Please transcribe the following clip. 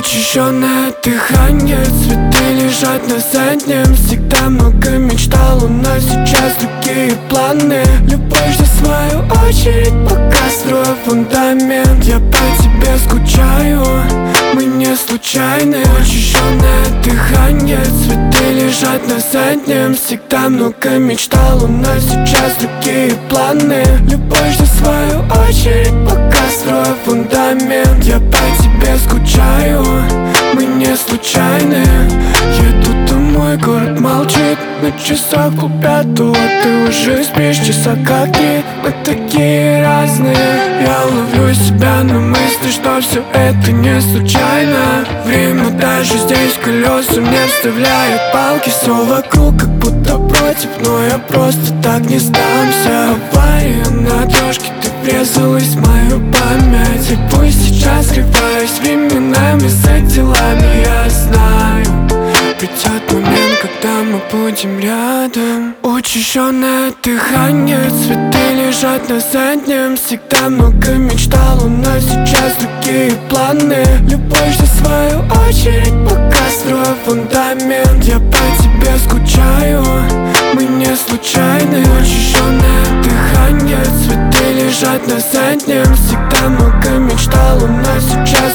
Учащенное дыхание, цветы лежат на заднем. Всегда много мечтал, у нас сейчас другие планы. Любовь за свою очередь, пока строю фундамент. Я по тебе скучаю, мы не случайны. Учащенное дыхание, цветы лежат на заднем. Всегда много мечтал, у нас сейчас другие планы. Любовь за свою очередь, пока строю фундамент. Я по тебе скучаю, мы не случайны. Еду домой, город молчит, на часах полпятого. Ты уже спишь, часа как три, мы такие разные. Я ловлю себя на мысли, что все это не случайно. Время даже здесь колесом не вставляет палки. Все вокруг как будто против, но я просто так не сдамся. Авария на дорожке, ты врезалась в мою память. И пусть сейчас скрываюсь временами за делами, я знаю, придет момент, когда мы будем рядом. Учащенное дыхание, цветы лежат на заднем. Всегда много мечтал, у нас сейчас другие планы. Любовь за свою очередь, пока строю фундамент. Я по тебе скучаю, мы не случайны. Учащенное дыхание, цветы лежат на заднем. Всегда много мечтал, у нас сейчас